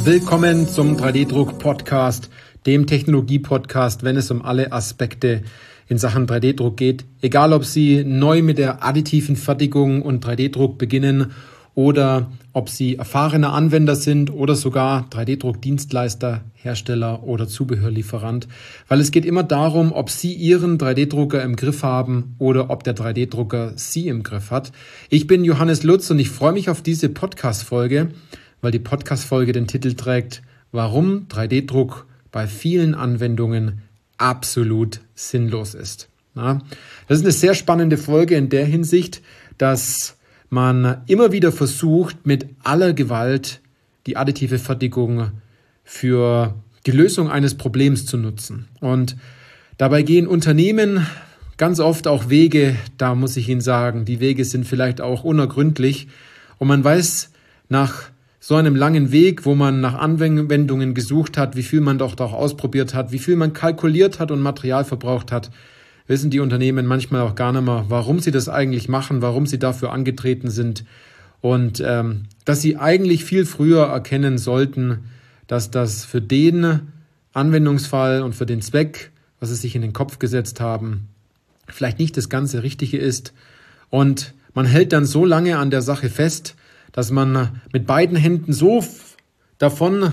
Willkommen zum 3D-Druck-Podcast, dem Technologie-Podcast, wenn es um alle Aspekte in Sachen 3D-Druck geht. Egal, ob Sie neu mit der additiven Fertigung und 3D-Druck beginnen oder ob Sie erfahrene Anwender sind oder sogar 3D-Druck-Dienstleister, Hersteller oder Zubehörlieferant. Weil es geht immer darum, ob Sie Ihren 3D-Drucker im Griff haben oder ob der 3D-Drucker Sie im Griff hat. Ich bin Johannes Lutz und ich freue mich auf diese Podcast-Folge, weil die Podcast-Folge den Titel trägt, warum 3D-Druck bei vielen Anwendungen absolut sinnlos ist. Ja, das ist eine sehr spannende Folge in der Hinsicht, dass man immer wieder versucht, mit aller Gewalt die additive Fertigung für die Lösung eines Problems zu nutzen. Und dabei gehen Unternehmen ganz oft auch Wege, da muss ich Ihnen sagen, die Wege sind vielleicht auch unergründlich. Und man weiß nach so einem langen Weg, wo man nach Anwendungen gesucht hat, wie viel man doch ausprobiert hat, wie viel man kalkuliert hat und Material verbraucht hat, wissen die Unternehmen manchmal auch gar nicht mehr, warum sie das eigentlich machen, warum sie dafür angetreten sind und dass sie eigentlich viel früher erkennen sollten, dass das für den Anwendungsfall und für den Zweck, was sie sich in den Kopf gesetzt haben, vielleicht nicht das ganze Richtige ist. Und man hält dann so lange an der Sache fest, dass man mit beiden Händen so davon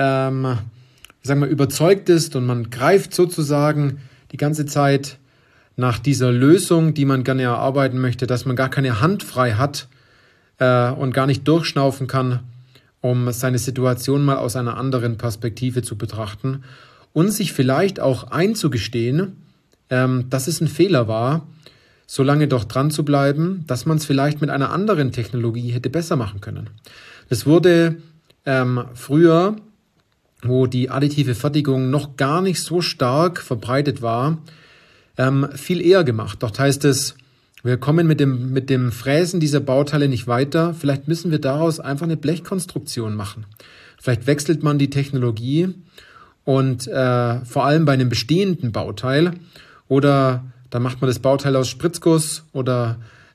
überzeugt ist und man greift sozusagen die ganze Zeit nach dieser Lösung, die man gerne erarbeiten möchte, dass man gar keine Hand frei hat und gar nicht durchschnaufen kann, um seine Situation mal aus einer anderen Perspektive zu betrachten und sich vielleicht auch einzugestehen, dass es ein Fehler war, so lange doch dran zu bleiben, dass man es vielleicht mit einer anderen Technologie hätte besser machen können. Das wurde früher, wo die additive Fertigung noch gar nicht so stark verbreitet war, viel eher gemacht. Dort heißt es, wir kommen mit dem Fräsen dieser Bauteile nicht weiter. Vielleicht müssen wir daraus einfach eine Blechkonstruktion machen. Vielleicht wechselt man die Technologie und vor allem bei einem bestehenden Bauteil oder da macht man das Bauteil aus Spritzguss oder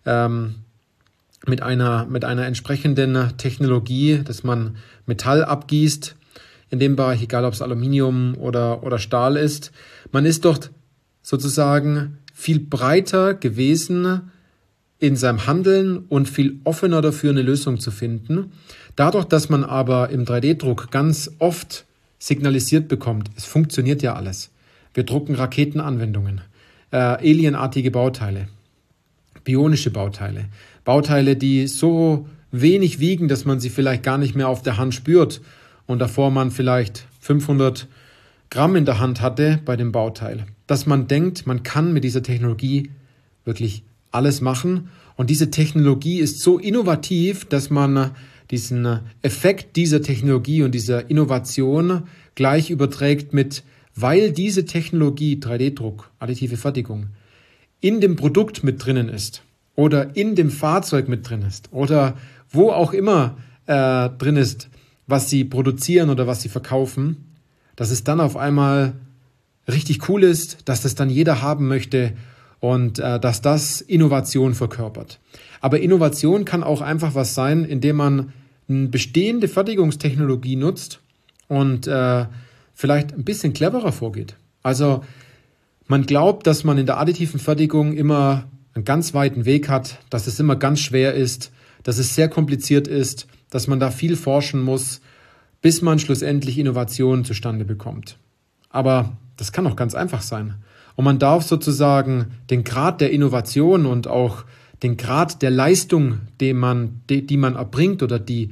mit einer entsprechenden Technologie, dass man Metall abgießt, in dem Bereich, egal ob es Aluminium oder Stahl ist. Man ist dort sozusagen viel breiter gewesen in seinem Handeln und viel offener dafür, eine Lösung zu finden. Dadurch, dass man aber im 3D-Druck ganz oft signalisiert bekommt, es funktioniert ja alles. Wir drucken Raketenanwendungen, alienartige Bauteile, bionische Bauteile, Bauteile, die so wenig wiegen, dass man sie vielleicht gar nicht mehr auf der Hand spürt und davor man vielleicht 500 Gramm in der Hand hatte bei dem Bauteil. Dass man denkt, man kann mit dieser Technologie wirklich alles machen und diese Technologie ist so innovativ, dass man diesen Effekt dieser Technologie und dieser Innovation gleich überträgt mit, weil diese Technologie, 3D-Druck, additive Fertigung, in dem Produkt mit drinnen ist oder in dem Fahrzeug mit drin ist oder wo auch immer drin ist, was sie produzieren oder was sie verkaufen, dass es dann auf einmal richtig cool ist, dass das dann jeder haben möchte und dass das Innovation verkörpert. Aber Innovation kann auch einfach was sein, indem man eine bestehende Fertigungstechnologie nutzt und vielleicht ein bisschen cleverer vorgeht. Also man glaubt, dass man in der additiven Fertigung immer einen ganz weiten Weg hat, dass es immer ganz schwer ist, dass es sehr kompliziert ist, dass man da viel forschen muss, bis man schlussendlich Innovationen zustande bekommt. Aber das kann auch ganz einfach sein. Und man darf sozusagen den Grad der Innovation und auch den Grad der Leistung, die man erbringt oder die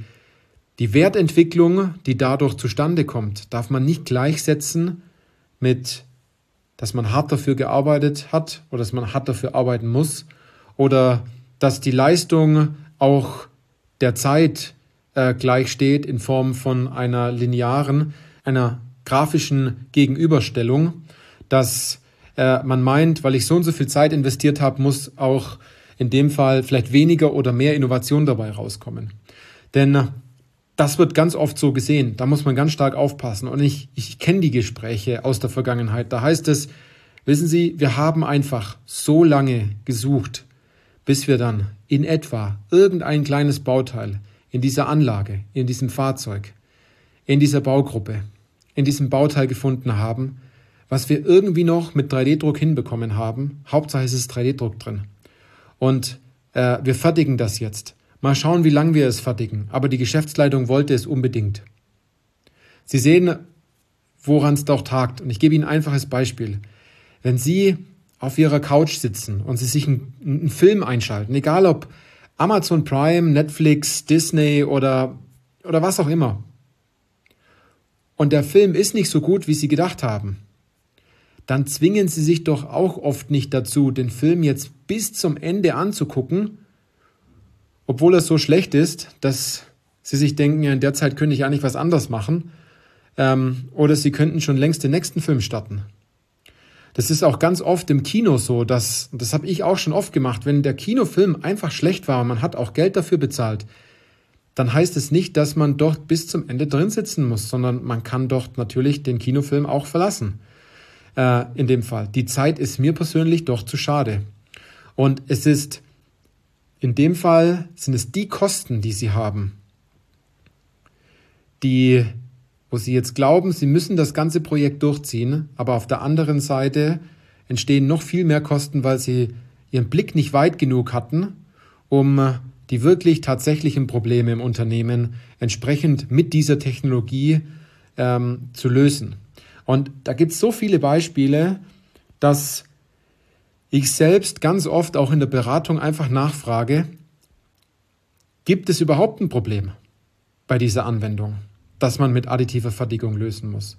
Wertentwicklung, die dadurch zustande kommt, darf man nicht gleichsetzen mit, dass man hart dafür gearbeitet hat oder dass man hart dafür arbeiten muss oder dass die Leistung auch der Zeit gleich steht in Form von einer linearen, einer grafischen Gegenüberstellung, dass man meint, weil ich so und so viel Zeit investiert habe, muss auch in dem Fall vielleicht weniger oder mehr Innovation dabei rauskommen. Denn das wird ganz oft so gesehen. Da muss man ganz stark aufpassen. Und ich kenne die Gespräche aus der Vergangenheit. Da heißt es, wissen Sie, wir haben einfach so lange gesucht, bis wir dann in etwa irgendein kleines Bauteil in dieser Anlage, in diesem Fahrzeug, in dieser Baugruppe, in diesem Bauteil gefunden haben, was wir irgendwie noch mit 3D-Druck hinbekommen haben. Hauptsache es ist 3D-Druck drin. Und wir fertigen das jetzt. Mal schauen, wie lange wir es fertigen. Aber die Geschäftsleitung wollte es unbedingt. Sie sehen, woran es doch tagt. Und ich gebe Ihnen ein einfaches Beispiel. Wenn Sie auf Ihrer Couch sitzen und Sie sich einen Film einschalten, egal ob Amazon Prime, Netflix, Disney oder was auch immer, und der Film ist nicht so gut, wie Sie gedacht haben, dann zwingen Sie sich doch auch oft nicht dazu, den Film jetzt bis zum Ende anzugucken, obwohl er so schlecht ist, dass Sie sich denken, ja, in der Zeit könnte ich eigentlich was anderes machen. Oder Sie könnten schon längst den nächsten Film starten. Das ist auch ganz oft im Kino so, das habe ich auch schon oft gemacht, wenn der Kinofilm einfach schlecht war und man hat auch Geld dafür bezahlt, dann heißt es nicht, dass man dort bis zum Ende drin sitzen muss, sondern man kann dort natürlich den Kinofilm auch verlassen. In dem Fall. Die Zeit ist mir persönlich doch zu schade. Und es ist, in dem Fall sind es die Kosten, die Sie haben, wo Sie jetzt glauben, Sie müssen das ganze Projekt durchziehen, aber auf der anderen Seite entstehen noch viel mehr Kosten, weil Sie Ihren Blick nicht weit genug hatten, um die wirklich tatsächlichen Probleme im Unternehmen entsprechend mit dieser Technologie zu lösen. Und da gibt es so viele Beispiele, dass ich selbst ganz oft auch in der Beratung einfach nachfrage, gibt es überhaupt ein Problem bei dieser Anwendung, das man mit additiver Fertigung lösen muss?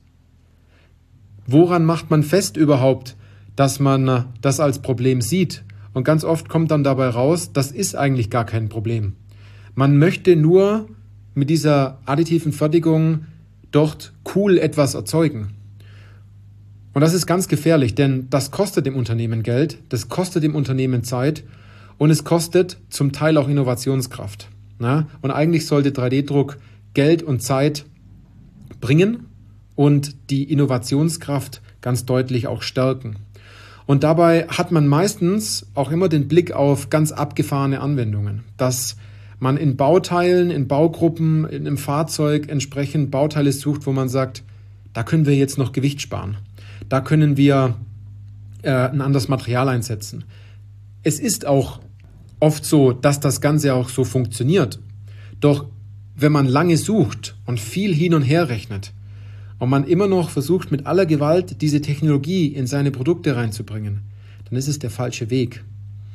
Woran macht man fest überhaupt, dass man das als Problem sieht? Und ganz oft kommt dann dabei raus, das ist eigentlich gar kein Problem. Man möchte nur mit dieser additiven Fertigung dort cool etwas erzeugen. Und das ist ganz gefährlich, denn das kostet dem Unternehmen Geld, das kostet dem Unternehmen Zeit und es kostet zum Teil auch Innovationskraft. Ja? Und eigentlich sollte 3D-Druck Geld und Zeit bringen und die Innovationskraft ganz deutlich auch stärken. Und dabei hat man meistens auch immer den Blick auf ganz abgefahrene Anwendungen, dass man in Bauteilen, in Baugruppen, in einem Fahrzeug entsprechend Bauteile sucht, wo man sagt, da können wir jetzt noch Gewicht sparen. Da können wir ein anderes Material einsetzen. Es ist auch oft so, dass das Ganze auch so funktioniert. Doch wenn man lange sucht und viel hin und her rechnet und man immer noch versucht, mit aller Gewalt diese Technologie in seine Produkte reinzubringen, dann ist es der falsche Weg.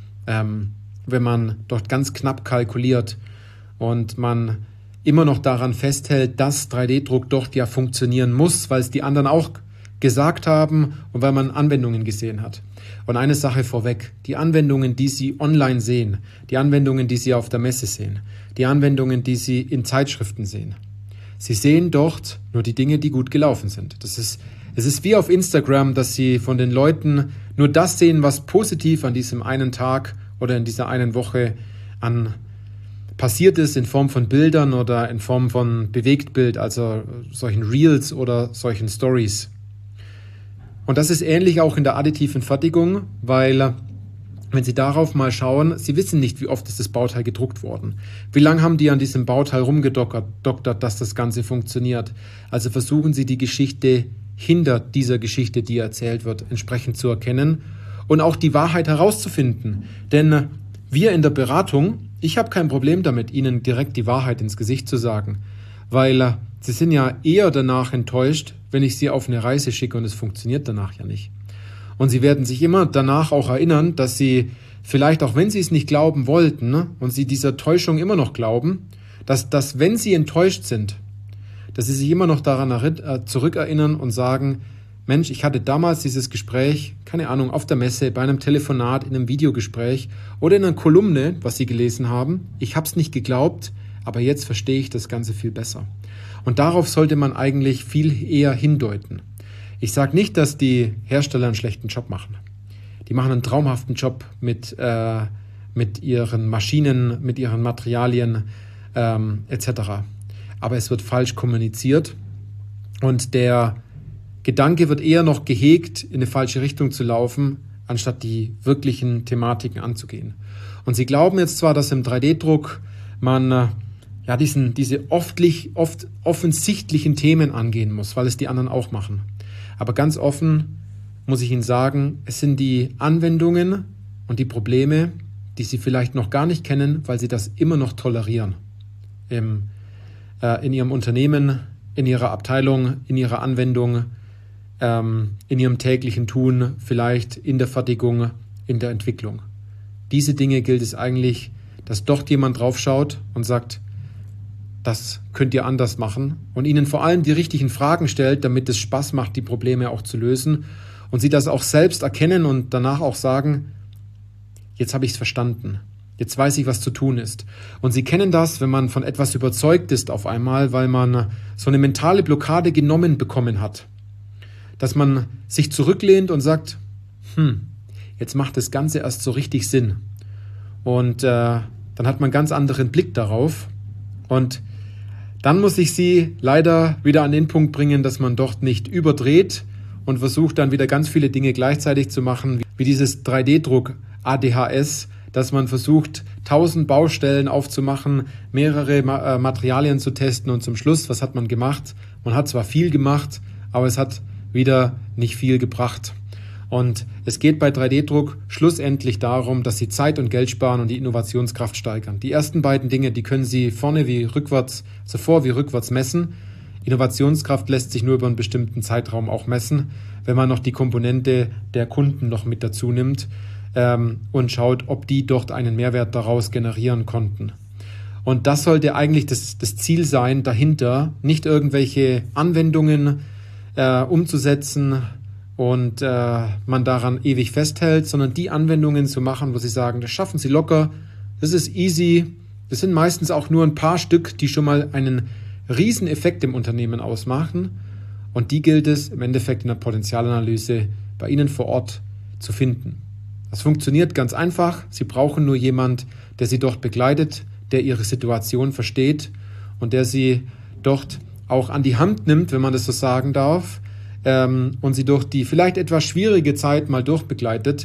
Wenn man dort ganz knapp kalkuliert und man immer noch daran festhält, dass 3D-Druck dort ja funktionieren muss, weil es die anderen auch gesagt haben und weil man Anwendungen gesehen hat. Und eine Sache vorweg, die Anwendungen, die Sie online sehen, die Anwendungen, die Sie auf der Messe sehen, die Anwendungen, die Sie in Zeitschriften sehen, Sie sehen dort nur die Dinge, die gut gelaufen sind. Es ist wie auf Instagram, dass Sie von den Leuten nur das sehen, was positiv an diesem einen Tag oder in dieser einen Woche passiert ist, in Form von Bildern oder in Form von Bewegtbild, also solchen Reels oder solchen Stories. Und das ist ähnlich auch in der additiven Fertigung, weil, wenn Sie darauf mal schauen, Sie wissen nicht, wie oft ist das Bauteil gedruckt worden. Wie lange haben die an diesem Bauteil rumgedoktert, dass das Ganze funktioniert? Also versuchen Sie die Geschichte hinter dieser Geschichte, die erzählt wird, entsprechend zu erkennen und auch die Wahrheit herauszufinden. Denn wir in der Beratung, ich habe kein Problem damit, Ihnen direkt die Wahrheit ins Gesicht zu sagen, weil Sie sind ja eher danach enttäuscht, wenn ich Sie auf eine Reise schicke und es funktioniert danach ja nicht. Und Sie werden sich immer danach auch erinnern, dass Sie vielleicht, auch wenn Sie es nicht glauben wollten, und Sie dieser Täuschung immer noch glauben, dass wenn Sie enttäuscht sind, dass Sie sich immer noch daran zurückerinnern und sagen, Mensch, ich hatte damals dieses Gespräch, keine Ahnung, auf der Messe, bei einem Telefonat, in einem Videogespräch oder in einer Kolumne, was Sie gelesen haben. Ich habe es nicht geglaubt, aber jetzt verstehe ich das Ganze viel besser. Und darauf sollte man eigentlich viel eher hindeuten. Ich sage nicht, dass die Hersteller einen schlechten Job machen. Die machen einen traumhaften Job mit ihren Maschinen, mit ihren Materialien etc. Aber es wird falsch kommuniziert und der Gedanke wird eher noch gehegt, in eine falsche Richtung zu laufen, anstatt die wirklichen Thematiken anzugehen. Und Sie glauben jetzt zwar, dass im 3D-Druck man diese oft offensichtlichen Themen angehen muss, weil es die anderen auch machen. Aber ganz offen muss ich Ihnen sagen, es sind die Anwendungen und die Probleme, die Sie vielleicht noch gar nicht kennen, weil Sie das immer noch tolerieren. In Ihrem Unternehmen, in Ihrer Abteilung, in Ihrer Anwendung, in Ihrem täglichen Tun, vielleicht in der Fertigung, in der Entwicklung. Diese Dinge gilt es eigentlich, dass dort jemand draufschaut und sagt, das könnt ihr anders machen und Ihnen vor allem die richtigen Fragen stellt, damit es Spaß macht, die Probleme auch zu lösen und Sie das auch selbst erkennen und danach auch sagen, jetzt habe ich es verstanden, jetzt weiß ich, was zu tun ist. Und Sie kennen das, wenn man von etwas überzeugt ist auf einmal, weil man so eine mentale Blockade genommen bekommen hat, dass man sich zurücklehnt und sagt, jetzt macht das Ganze erst so richtig Sinn. Und dann hat man einen ganz anderen Blick darauf. Und dann muss ich Sie leider wieder an den Punkt bringen, dass man dort nicht überdreht und versucht dann wieder ganz viele Dinge gleichzeitig zu machen, wie dieses 3D-Druck ADHS, dass man versucht, 1000 Baustellen aufzumachen, mehrere Materialien zu testen und zum Schluss, was hat man gemacht? Man hat zwar viel gemacht, aber es hat wieder nicht viel gebracht. Und es geht bei 3D-Druck schlussendlich darum, dass Sie Zeit und Geld sparen und die Innovationskraft steigern. Die ersten beiden Dinge, die können Sie vor wie rückwärts messen. Innovationskraft lässt sich nur über einen bestimmten Zeitraum auch messen, wenn man noch die Komponente der Kunden noch mit dazu nimmt und schaut, ob die dort einen Mehrwert daraus generieren konnten. Und das sollte eigentlich das Ziel sein, dahinter nicht irgendwelche Anwendungen umzusetzen, und man daran ewig festhält, sondern die Anwendungen zu machen, wo Sie sagen, das schaffen Sie locker, das ist easy, das sind meistens auch nur ein paar Stück, die schon mal einen riesen Effekt im Unternehmen ausmachen und die gilt es im Endeffekt in der Potenzialanalyse bei Ihnen vor Ort zu finden. Das funktioniert ganz einfach, Sie brauchen nur jemand, der Sie dort begleitet, der Ihre Situation versteht und der Sie dort auch an die Hand nimmt, wenn man das so sagen darf, und Sie durch die vielleicht etwas schwierige Zeit mal durchbegleitet,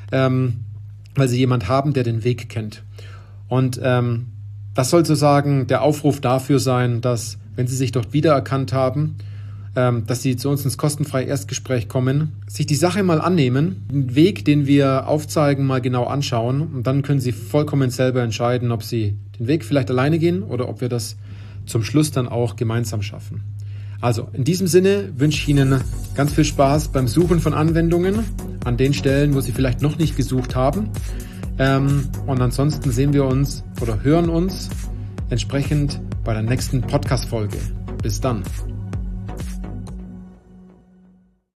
weil Sie jemand haben, der den Weg kennt. Und das soll sozusagen der Aufruf dafür sein, dass, wenn Sie sich dort wiedererkannt haben, dass Sie zu uns ins kostenfreie Erstgespräch kommen, sich die Sache mal annehmen, den Weg, den wir aufzeigen, mal genau anschauen und dann können Sie vollkommen selber entscheiden, ob Sie den Weg vielleicht alleine gehen oder ob wir das zum Schluss dann auch gemeinsam schaffen. Also in diesem Sinne wünsche ich Ihnen ganz viel Spaß beim Suchen von Anwendungen an den Stellen, wo Sie vielleicht noch nicht gesucht haben. Und ansonsten sehen wir uns oder hören uns entsprechend bei der nächsten Podcast-Folge. Bis dann.